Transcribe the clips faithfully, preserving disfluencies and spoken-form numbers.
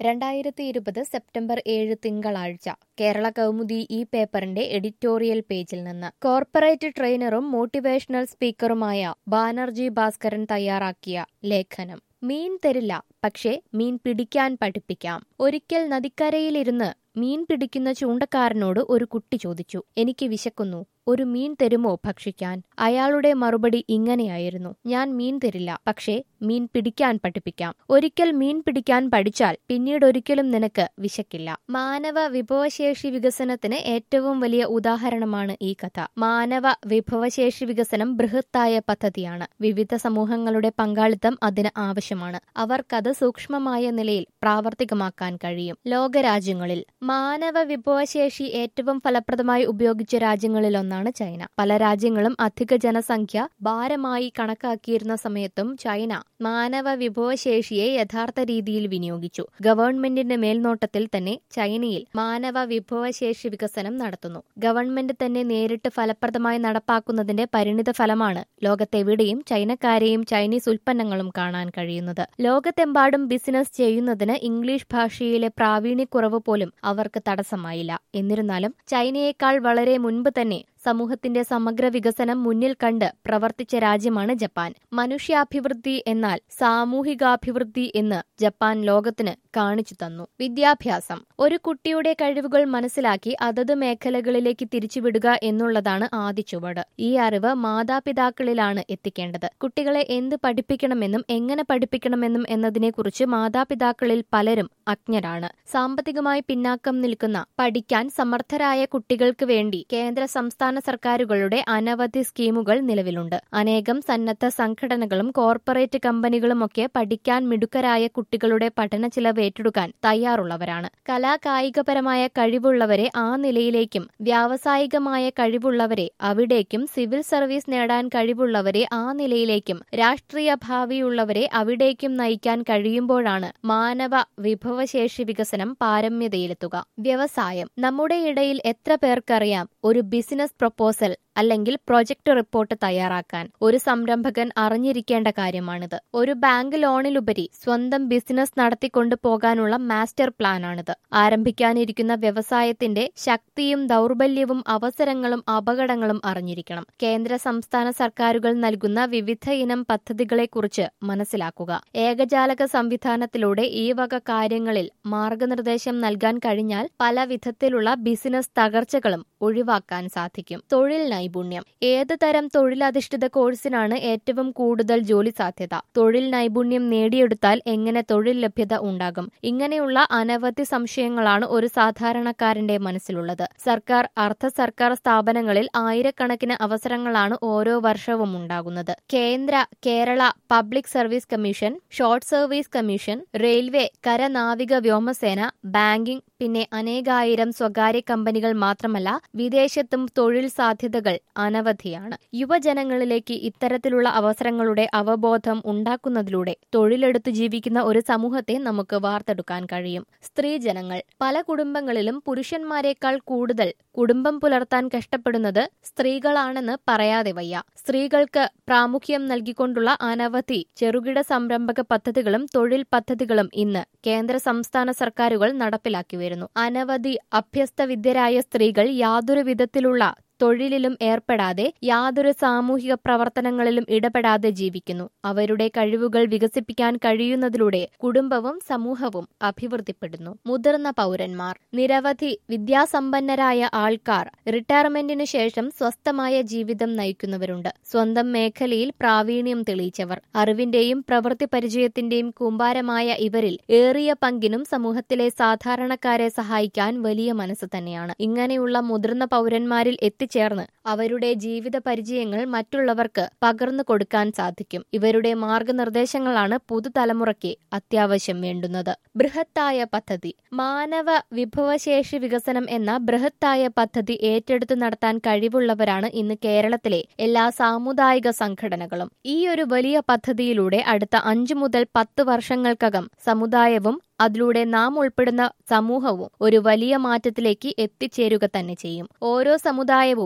രണ്ടായിരത്തി ഇരുപത് സെപ്റ്റംബർ ഏഴ് തിങ്കളാഴ്ച കേരള കൗമുദി ഈ പേപ്പറിന്റെ എഡിറ്റോറിയൽ പേജിൽ നിന്ന് കോർപ്പറേറ്റ് ട്രെയിനറും മോട്ടിവേഷണൽ സ്പീക്കറുമായ ബാനർജി ഭാസ്കരൻ തയ്യാറാക്കിയ ലേഖനം. മീൻ തരില്ല, പക്ഷേ മീൻ പിടിക്കാൻ പഠിപ്പിക്കാം. ഒരിക്കൽ നദിക്കരയിലിരുന്ന് മീൻ പിടിക്കുന്ന ചൂണ്ടക്കാരനോട് ഒരു കുട്ടി ചോദിച്ചു, എനിക്ക് വിശക്കുന്നു, ഒരു മീൻ തരുമോ ഭക്ഷിക്കാൻ? അയാളുടെ മറുപടി ഇങ്ങനെയായിരുന്നു, ഞാൻ മീൻ തരില്ല, പക്ഷേ മീൻ പിടിക്കാൻ പഠിപ്പിക്കാം. ഒരിക്കൽ മീൻ പിടിക്കാൻ പഠിച്ചാൽ പിന്നീട് ഒരിക്കലും നിനക്ക് വിശക്കില്ല. മാനവ വിഭവശേഷി വികസനത്തിന് ഏറ്റവും വലിയ ഉദാഹരണമാണ് ഈ കഥ. മാനവ വിഭവശേഷി വികസനം ബൃഹത്തായ പദ്ധതിയാണ്. വിവിധ സമൂഹങ്ങളുടെ പങ്കാളിത്തം അതിന് ആവശ്യമാണ്. അവർക്കത് സൂക്ഷ്മമായ നിലയിൽ പ്രാവർത്തികമാക്കാൻ കഴിയും. ലോകരാജ്യങ്ങളിൽ മാനവ വിഭവശേഷി ഏറ്റവും ഫലപ്രദമായി ഉപയോഗിച്ച രാജ്യങ്ങളിലൊന്നാണ് ചൈന. പല രാജ്യങ്ങളും അധിക ജനസംഖ്യ ഭാരമായി കണക്കാക്കിയിരുന്ന സമയത്തും ചൈന മാനവ വിഭവശേഷിയെ യഥാർത്ഥ രീതിയിൽ വിനിയോഗിച്ചു. ഗവൺമെന്റിന്റെ മേൽനോട്ടത്തിൽ തന്നെ ചൈനയിൽ മാനവ വിഭവശേഷി വികസനം നടത്തുന്നു. ഗവൺമെന്റ് തന്നെ നേരിട്ട് ഫലപ്രദമായി നടപ്പാക്കുന്നതിന്റെ പരിണിത ഫലമാണ് ലോകത്തെവിടെയും ചൈനക്കാരെയും ചൈനീസ് ഉൽപ്പന്നങ്ങളും കാണാൻ കഴിയുന്നത്. ലോകത്തെമ്പാടും ബിസിനസ് ചെയ്യുന്നതിന് ഇംഗ്ലീഷ് ഭാഷയിലെ പ്രാവീണ്യക്കുറവ് പോലും അവർക്ക് തടസ്സമായില്ല. എന്നിരുന്നാലും ചൈനയേക്കാൾ വളരെ മുൻപ് തന്നെ സമൂഹത്തിന്റെ സമഗ്ര വികസനം മുന്നിൽ കണ്ട് പ്രവർത്തിച്ച രാജ്യമാണ് ജപ്പാൻ. മനുഷ്യാഭിവൃദ്ധി എന്നാൽ സാമൂഹികാഭിവൃദ്ധി എന്ന് ജപ്പാൻ ലോകത്തിന് കാണിച്ചു തന്നു. വിദ്യാഭ്യാസം. ഒരു കുട്ടിയുടെ കഴിവുകൾ മനസ്സിലാക്കി അതത് മേഖലകളിലേക്ക് തിരിച്ചുവിടുക എന്നുള്ളതാണ് ആദ്യ ചുവട്. ഈ അറിവ് മാതാപിതാക്കളിലാണ് എത്തിക്കേണ്ടത്. കുട്ടികളെ എന്ത് പഠിപ്പിക്കണമെന്നും എങ്ങനെ പഠിപ്പിക്കണമെന്നും എന്നതിനെക്കുറിച്ച് മാതാപിതാക്കളിൽ പലരും അജ്ഞരാണ്. സാമ്പത്തികമായി പിന്നാക്കം നിൽക്കുന്ന പഠിക്കാൻ സമർത്ഥരായ കുട്ടികൾക്ക് വേണ്ടി കേന്ദ്ര സംസ്ഥാന സർക്കാരുകളുടെ അനവധി സ്കീമുകൾ നിലവിലുണ്ട്. അനേകം സന്നദ്ധ സംഘടനകളും കോർപ്പറേറ്റ് കമ്പനികളുമൊക്കെ പഠിക്കാൻ മിടുക്കരായ കുട്ടികളുടെ പഠന ചിലവ് ഏറ്റെടുക്കാൻ തയ്യാറുള്ളവരാണ്. കലാകായികപരമായ കഴിവുള്ളവരെ ആ നിലയിലേക്കും വ്യാവസായികമായ കഴിവുള്ളവരെ അവിടേക്കും സിവിൽ സർവീസ് നേടാൻ കഴിവുള്ളവരെ ആ നിലയിലേക്കും രാഷ്ട്രീയ ഭാവിയുള്ളവരെ അവിടേക്കും നയിക്കാൻ കഴിയുമ്പോഴാണ് മാനവ വിഭവശേഷി വികസനം പാരമ്യതയിലെത്തുക. വ്യവസായം. നമ്മുടെ ഇടയിൽ എത്ര പേർക്കറിയാം ഒരു ബിസിനസ് പ്രൊപ്പോസൽ അല്ലെങ്കിൽ പ്രൊജക്ട് റിപ്പോർട്ട് തയ്യാറാക്കാൻ ഒരു സംരംഭകൻ അറിഞ്ഞിരിക്കേണ്ട കാര്യമാണിത്. ഒരു ബാങ്ക് ലോണിലുപരി സ്വന്തം ബിസിനസ് നടത്തിക്കൊണ്ടു പോകാനുള്ള മാസ്റ്റർ പ്ലാനാണിത്. ആരംഭിക്കാനിരിക്കുന്ന വ്യവസായത്തിന്റെ ശക്തിയും ദൗർബല്യവും അവസരങ്ങളും അപകടങ്ങളും അറിഞ്ഞിരിക്കണം. കേന്ദ്ര സംസ്ഥാന സർക്കാരുകൾ നൽകുന്ന വിവിധ ഇനം പദ്ധതികളെക്കുറിച്ച് മനസ്സിലാക്കുക. ഏകജാലക സംവിധാനത്തിലൂടെ ഈ വക കാര്യങ്ങളിൽ മാർഗനിർദ്ദേശം നൽകാൻ കഴിഞ്ഞാൽ പല വിധത്തിലുള്ള ബിസിനസ് തകർച്ചകളും ഒഴിവാക്കാൻ സാധിക്കും. തൊഴിൽ നൈപുണ്യം. ഏത് തരം തൊഴിലധിഷ്ഠിത കോഴ്സിനാണ് ഏറ്റവും കൂടുതൽ ജോലി സാധ്യത? തൊഴിൽ നൈപുണ്യം നേടിയെടുത്താൽ എങ്ങനെ തൊഴിൽ ലഭ്യത ഉണ്ടാകും? ഇങ്ങനെയുള്ള അനവധി സംശയങ്ങളാണ് ഒരു സാധാരണക്കാരന്റെ മനസ്സിലുള്ളത്. സർക്കാർ അർദ്ധ സർക്കാർ സ്ഥാപനങ്ങളിൽ ആയിരക്കണക്കിന് അവസരങ്ങളാണ് ഓരോ വർഷവും ഉണ്ടാകുന്നത്. കേന്ദ്ര Kerala public service commission, short service commission, railway, കരനാവിക വ്യോമസേന, ബാങ്കിംഗ്, പിന്നെ അനേകായിരം സ്വകാര്യ കമ്പനികൾ മാത്രമല്ല വിദേശത്തും തൊഴിൽ സാധ്യതകൾ അനവധിയാണ്. യുവജനങ്ങളിലേക്ക് ഇത്തരത്തിലുള്ള അവസരങ്ങളുടെ അവബോധം ഉണ്ടാക്കുന്നതിലൂടെ തൊഴിലെടുത്ത് ജീവിക്കുന്ന ഒരു സമൂഹത്തെ നമുക്ക് വാർത്തെടുക്കാൻ കഴിയും. സ്ത്രീജനങ്ങൾ. പല കുടുംബങ്ങളിലും പുരുഷന്മാരെക്കാൾ കൂടുതൽ കുടുംബം പുലർത്താൻ കഷ്ടപ്പെടുന്നത് സ്ത്രീകളാണെന്ന് പറയാതെ വയ്യ. സ്ത്രീകൾക്ക് പ്രാമുഖ്യം നൽകിക്കൊണ്ടുള്ള അനവധി ചെറുകിട സംരംഭക പദ്ധതികളും തൊഴിൽ പദ്ധതികളും ഇന്ന് കേന്ദ്ര സംസ്ഥാന സർക്കാരുകൾ നടപ്പിലാക്കി വരുന്നു. അനവധി അഭ്യസ്തവിദ്യരായ സ്ത്രീകൾ യാതൊരു വിധത്തിലുള്ള തൊഴിലിലും ഏർപ്പെടാതെ യാതൊരു സാമൂഹിക പ്രവർത്തനങ്ങളിലും ഇടപെടാതെ ജീവിക്കുന്നു. അവരുടെ കഴിവുകൾ വികസിപ്പിക്കാൻ കഴിയുന്നതിലൂടെ കുടുംബവും സമൂഹവും അഭിവൃദ്ധിപ്പെടുന്നു. മുതിർന്ന പൗരന്മാർ. നിരവധി വിദ്യാസമ്പന്നരായ ആൾക്കാർ റിട്ടയർമെന്റിനു ശേഷം സ്വസ്ഥമായ ജീവിതം നയിക്കുന്നവരുണ്ട്. സ്വന്തം മേഖലയിൽ പ്രാവീണ്യം തെളിയിച്ചവർ. അറിവിന്റെയും പ്രവൃത്തി പരിചയത്തിന്റെയും കൂമ്പാരമായ ഇവരിൽ ഏറിയ പങ്കിനും സമൂഹത്തിലെ സാധാരണക്കാരെ സഹായിക്കാൻ വലിയ മനസ്സ് തന്നെയാണ്. ഇങ്ങനെയുള്ള മുതിർന്ന പൗരന്മാരിൽ എത്തി ചേർന്ന് അവരുടെ ജീവിത പരിചയങ്ങൾ മറ്റുള്ളവർക്ക് പകർന്നു കൊടുക്കാൻ സാധിക്കും. ഇവരുടെ മാർഗനിർദ്ദേശങ്ങളാണ് പുതുതലമുറയ്ക്ക് അത്യാവശ്യം വേണ്ടുന്നത്. ബൃഹത്തായ പദ്ധതി. മാനവ വിഭവശേഷി വികസനം എന്ന ബൃഹത്തായ പദ്ധതി ഏറ്റെടുത്തു നടത്താൻ കഴിവുള്ളവരാണ് ഇന്ന് കേരളത്തിലെ എല്ലാ സാമുദായിക സംഘടനകളും. ഈ ഒരു വലിയ പദ്ധതിയിലൂടെ അടുത്ത അഞ്ചു മുതൽ പത്ത് വർഷങ്ങൾക്കകം സമുദായവും അതിലൂടെ നാം ഉൾപ്പെടുന്ന സമൂഹവും ഒരു വലിയ മാറ്റത്തിലേക്ക് എത്തിച്ചേരുക തന്നെ ചെയ്യും. ഓരോ സമുദായവും ആ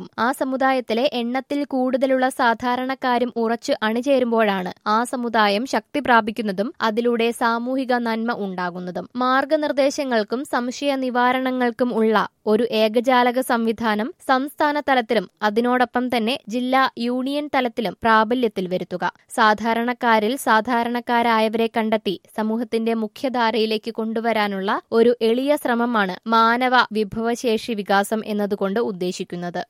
സമുദായത്തിലെ എണ്ണത്തിൽ കൂടുതലുള്ള സാധാരണക്കാരും ഉറച്ചു അണിചേരുമ്പോഴാണ് ആ സമുദായം ശക്തി പ്രാപിക്കുന്നതും അതിലൂടെ സാമൂഹിക നന്മ ഉണ്ടാകുന്നതും. മാർഗനിർദ്ദേശങ്ങൾക്കും സംശയ നിവാരണങ്ങൾക്കും ഉള്ള ഒരു ഏകജാലക സംവിധാനം സംസ്ഥാന തലത്തിലും അതിനോടൊപ്പം തന്നെ ജില്ലാ യൂണിയൻ തലത്തിലും പ്രാബല്യത്തിൽ വരുത്തുക. സാധാരണക്കാരിൽ സാധാരണക്കാരായവരെ കണ്ടെത്തി സമൂഹത്തിന്റെ മുഖ്യധാരയിലേക്ക് കൊണ്ടുവരാനുള്ള ഒരു എളിയ ശ്രമമാണ് മാനവ വിഭവശേഷി വികാസം എന്നതുകൊണ്ട് ഉദ്ദേശിക്കുന്നത്.